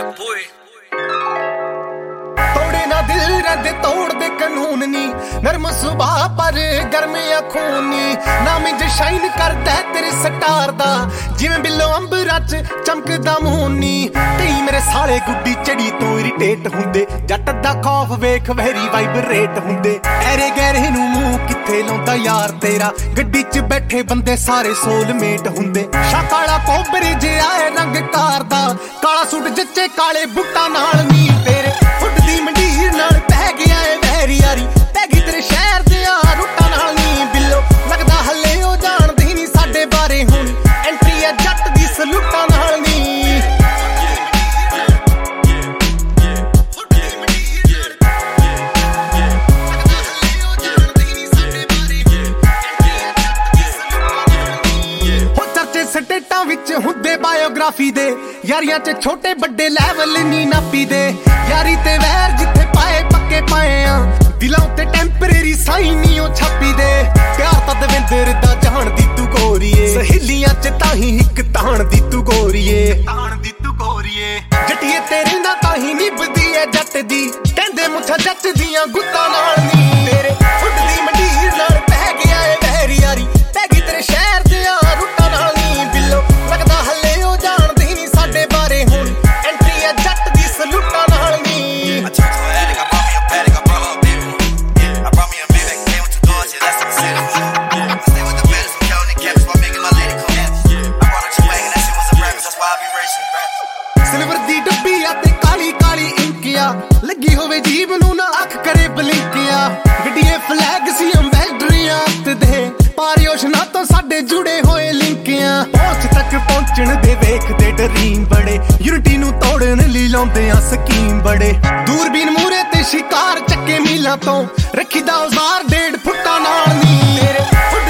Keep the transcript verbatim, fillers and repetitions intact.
ਤੋੜੇ ਨਾ ਦਿਲ ਰਦੇ ਤੋੜ ਦੇ ਕਾਨੂੰਨ ਨੀ ਨਰਮ ਸੁਭਾਅ ਪਰ ਗਰਮ ਅੱਖੋਂ ਨੀ ਨਾਮ ਇੰਜ ਸ਼ਾਈਨ ਕਰਦਾ ਤੇਰੇ ਸਟਾਰ ਦਾ ਜਿਵੇਂ ਬਿੱਲੋ ਅੰਬਰਾਂ ਚ ਚਮਕਦਾ ਮੂੰਹ ਨੀ ਕਈ ਮੇਰੇ ਸਾਲੇ ਗੁੱਡੀ ਚੜੀ ਤੋਂ ਇਰੀਟੇਟ ਹੁੰਦੇ ਜੱਟ ਦਾ ਖੌਫ ਵੇਖ ਵੈਰੀ ਵਾਈਬਰੇਟ ਹੁੰਦੇ ਐਰੇ ਗਹਿਰੇ ਨੂੰ ਮੂੰਹ ਕਿੱਥੇ ਲਾਉਂਦਾ ਯਾਰ ਤੇਰਾ ਗੱਡੀ ਚ ਬੈਠੇ ਬੰਦੇ ਸਾਰੇ ਸੋਲਮੇਟ ਹੁੰਦੇ ਸ਼ਾਕਾਲਾ ਕੋਬਰੇ ਜਿਹਾ ਰੰਗ ਕਾਰ ਦਾ ਕਾਲਾ ਸੂਟ ਜੱਚੇ ਕਾਲੇ ਬੁੱਟਾਂ ਨਾਲ ਨੀ ਤੇਰੇ ਉੱਡਦੀ ਮੰਡੀਰ ਨਾਲ ਪੈ ਗਿਆ ਏ ਵੈਰੀ ਯਾਰੀ ਪੈ ਗਈ ਤੇਰੇ ਸ਼ਹਿਰ ਦੇ ਆ ਰੁੱਟਾਂ ਨਾਲ ਨੀ ਬਿੱਲੋ ਲੱਗਦਾ ਹੱਲੇ ਉਹ ਜਾਣਦੀ ਨੀ ਸਾਡੇ ਬਾਰੇ ਹੁਣ ਐਂਟਰੀ ਆ ਜੱਟ ਦੀ ਸਲੂਟਾਂ ਨਾਲ ਨੀ ਸਟੇਟਾਂ ਵਿੱਚ ਹੁੰਦੇ ਬਾਇਓਗ੍ਰਾਫੀ ਦੇ ਯਾਰੀਆਂ ਚ ਛੋਟੇ ਵੱਡੇ ਲੈਵਲ ਨੀ ਨਾਪੀ ਦੇ ਯਾਰੀ ਤੇ ਵੈਰ ਜਿੱਥੇ ਪਾਏ ਪੱਕੇ ਪਾਏ ਆ ਦਿਲਾਂ ਉੱਤੇ ਟੈਂਪਰੇਰੀ ਸਾਈਨ ਨੀ ਉਹ ਛਾਪੀ ਦੇ ਪਿਆਰ ਤਾਂ ਦਵਿੰਦਰ ਦਾ ਜਾਣ ਦੀ ਤੂੰ ਗੋਰੀਏ ਸਹੇਲੀਆਂ ਚ ਤਾਂ ਹੀ ਇੱਕ ਤਾਣ ਦੀ ਤੂੰ ਗੋਰੀਏ ਤਾਣ ਦੀ ਤੂੰ ਗੋਰੀਏ ਜੱਟੀਏ ਤੇਰੇ ਨਾਲ ਤਾਂ ਹੀ ਨਿਭਦੀ ਐ ਜੱਟ ਦੀ ਕਹਿੰਦੇ ਮੁੱਛਾਂ ਜੱਟ ਦੀਆਂ ਗੁੱਤਾਂ ਨਾਲ ਨੀ ਤੇਰੇ ਉੱਡਦੀ ਮੰਡੀਰ ਨਾਲ ਪੈ ਗਿਆ ਏ ਵੈਰੀ ਯਾਰੀ ਪੈ ਗਈ ਤੇਰੇ ਸ਼ਹਿਰ ਦੇ ਆ ਰੁੱਟਾਂ ਨਾਲ ਲੱਗਦਾ ਹੱਲੇ ਉਹ ਜਾਣਦੀ ਨੀ ਸਾਡੇ ਬਾਰੇ ਹੁਣ ਐਂਟਰੀ ਆ ਜੱਟ ਦੀ ਸਲੂਟਾਂ ਨਾਲ ਨੀ ਸਿਲਵਰ ਦੀ ਡੱਬੀ ਆ ਤੇ ਕਾਲੀ ਕਾਲੀ ਇੰਕਿਆ ਲੱਗੀ ਹੋਵੇ ਜੀਵ ਨੂੰ ਨਾ ਅੱਖ ਕਰੇ ਬਲਿੰਕਿਆ ਗੱਡੀਏ ਫਲੈਗ ਸੀ ਅੰਬੈਸਡਰੀਆਂ ਤੇ ਦੇ ਪਾਰਿਓਸ਼ਨਾ ਤੋਂ ਸਾਡੇ ਜੁੜੇ ਹੋਏ ਲਿੰਕਿਆਂ ਪਹੁੰਚ ਤੱਕ ਪਹੁੰਚਣ ਦੇ ਵੇਖਦੇ ਡਰੀਮ ਬੜੇ ਯੂਨਿਟੀ ਨੂੰ ਤੋੜਨ ਲਈ ਲਾਉਂਦੇ ਆ ਸਕੀਮ ਬੜੇ ਦੂਰਬੀਨ ਮੂਰੇ ਤੇ ਸ਼ਿਕਾਰ ਚੱਕੇ ਮੀਲਾਂ ਤੋਂ ਰੱਖੀਦਾ ਔਜ਼ਾਰ ਡੇਢ ਫੁੱਟਾਂ ਨਾਲ ਨੀ ਤੇਰੇ